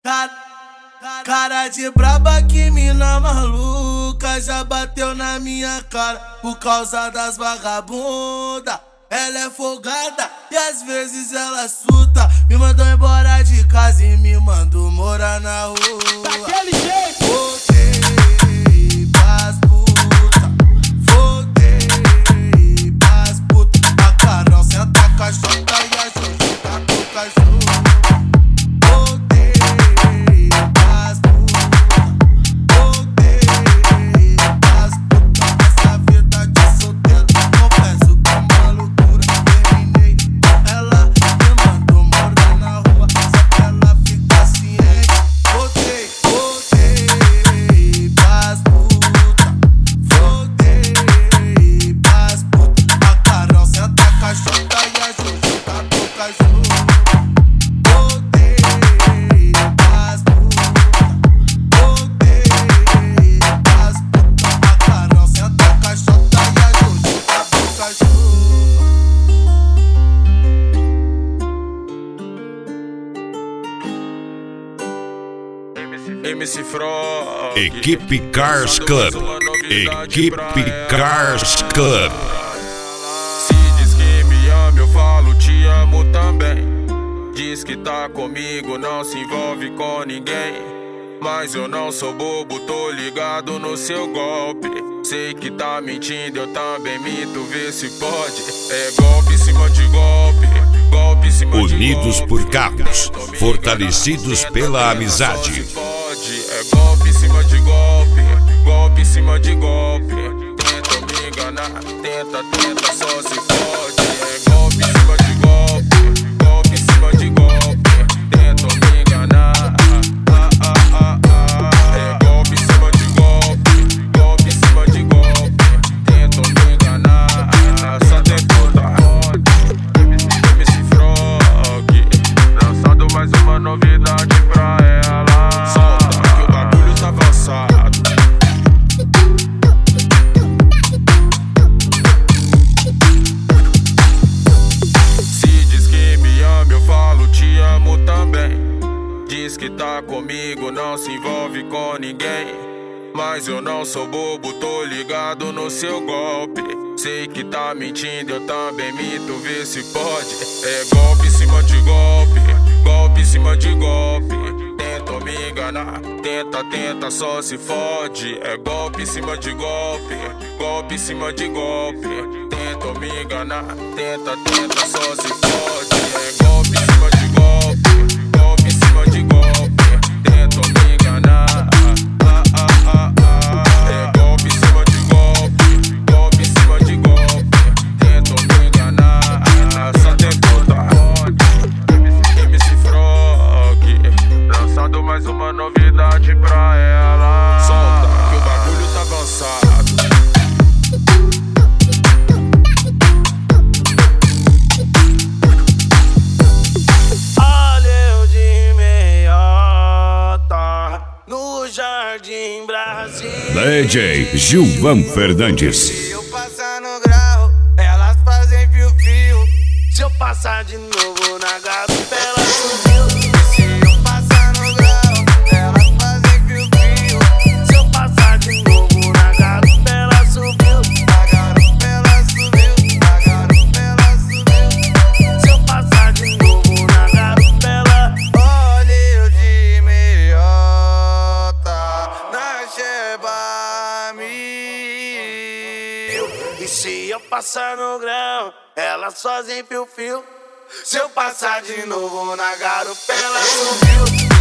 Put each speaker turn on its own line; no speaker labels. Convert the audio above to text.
Cara de braba, que mina maluca, já bateu na minha cara por causa das vagabunda. Ela é folgada e às vezes ela surta. Me mandou embora de casa e me mandou morar na rua.
Daquele jeito.
Voltei pras puta, voltei pras puta. A Carol senta a caixota e a Juju tá com o cachorro.
MC Frog,
Equipe Cars Club. Equipe Cars Club.
Se diz que me ama, eu falo te amo também. Diz que tá comigo, não se envolve com ninguém. Mas eu não sou bobo, tô ligado no seu golpe. Sei que tá mentindo, eu também minto, vê se pode. É golpe em cima de golpe, golpe em cima de golpe.
Unidos por carros, fortalecidos pela amizade.
É golpe em cima de golpe, golpe em cima de golpe. Tenta me enganar, tenta, só se fode. É golpe em cima de golpe, golpe em cima de golpe. Tenta me enganar, É golpe em cima de golpe, golpe em cima de golpe. Tenta me enganar, só tem puta roda. MC Frog, lançando mais uma novidade pra ela. Se diz que me ama, eu falo te amo também. Diz que tá comigo, não se envolve com ninguém. Mas eu não sou bobo, tô ligado no seu golpe. Sei que tá mentindo, eu também minto, vê se pode. É golpe em cima de golpe, golpe em cima de golpe. Tenta me enganar, tenta, só se fode. É golpe em cima de golpe, golpe em cima de golpe. Tenta me enganar, tenta, só se fode. É golpe em cima de golpe, golpe em cima de golpe. Tenta me enganar, É golpe em cima de golpe, golpe em cima de golpe. Tenta me enganar, só tem puta roda. MC Frog, lançando mais uma novidade pra ela. Solta, que o bagulho tá avançado.
Olha eu de meiota no Jardim Brasil.
DJ Gilvan Fernandes.
Se eu passar no grau, elas fazem fio-fio. Se eu passar de novo na garupa, ela subiu. Se eu passar no grau, elas fazem fio-fio. Se eu passar de novo na garupa, ela subiu. Na garupa ela subiu, na garupa ela subiu. Se eu passar de novo na garupa, ela... Olha eu de meiota na Sheba Mil. E se eu passar no grão, elas fazem fio-fio. Se eu passar de novo na garupa, ela subiu.